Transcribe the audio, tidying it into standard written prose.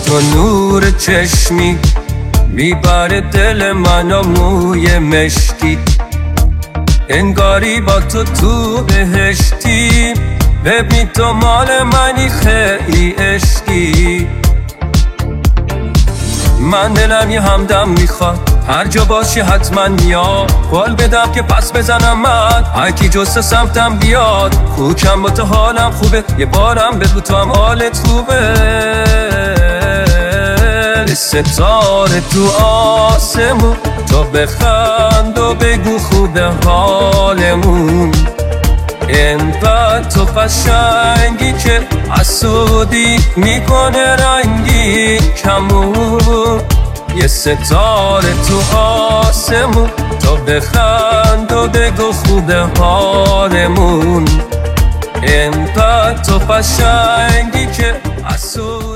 تو نور چشمی میبره دل منو موی مشکی، انگاری با تو بهشتی. ببین تو مال منی خیلی عشقی. من دلم یه همدم میخواد، هر جا باشی حتما میاد. قول بدم که پس بزنم من، هر کی جست سمتم بیاد. خوکم با تو حالم خوبه، یه بارم بگو تو هم حالت خوبه. ستاره تو آسمون، تو بخند و بگو خوبه حالمون. انقدر تو قشنگی که حسودی میکنه رنگی کمون. یه ستاره تو آسمون، تو بخند و بگو خوبه حالمون. انقدر تو قشنگی که حسودی